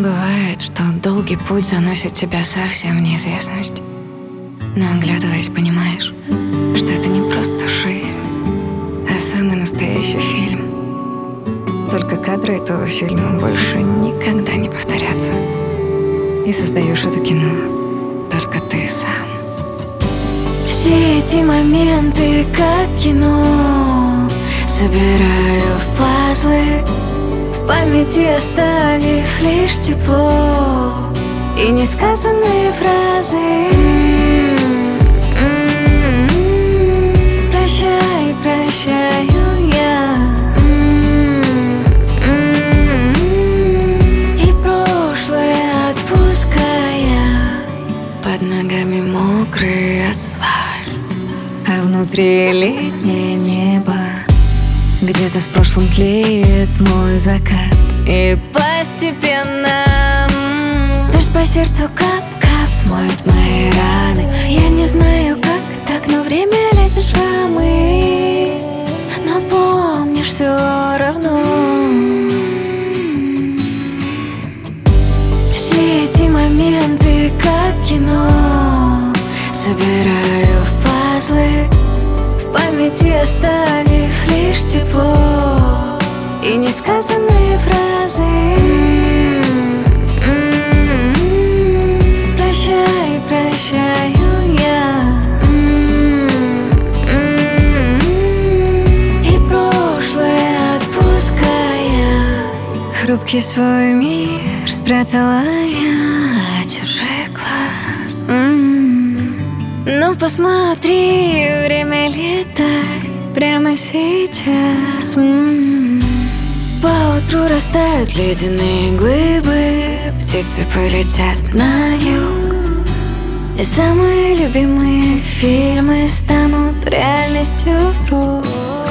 Бывает, что долгий путь заносит тебя совсем в неизвестность. Но оглядываясь, понимаешь, что это не просто жизнь, а самый настоящий фильм. Только кадры этого фильма больше никогда не повторятся. И создаешь это кино только ты сам. Все эти моменты, как кино, собираю в пазлы, в памяти оставив лишь тепло и несказанные фразы. Прощай, прощаю я, и прошлое отпуская. Под ногами мокрый асфальт, а внутри летнее небо. Где-то с прошлым тлеет мой закат, и постепенно дождь по сердцу кап-кап смоет мои раны. Я не знаю, как так, но время лечит шрамы. Но помнишь, все равно все эти моменты, как кино, собираю в пазлы, в памяти оставив лишь тепло и несказанные фразы. Прощай, прощаю я, и прошлое отпуская. Хрупкий свой мир спрятала я от чужих глаз. Но посмотри, время летает прямо сейчас. Поутру растают ледяные глыбы, птицы полетят на юг, и самые любимые фильмы станут реальностью вдруг.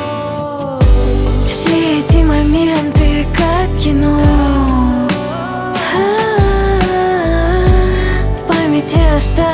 Все эти моменты, как кино, в памяти остались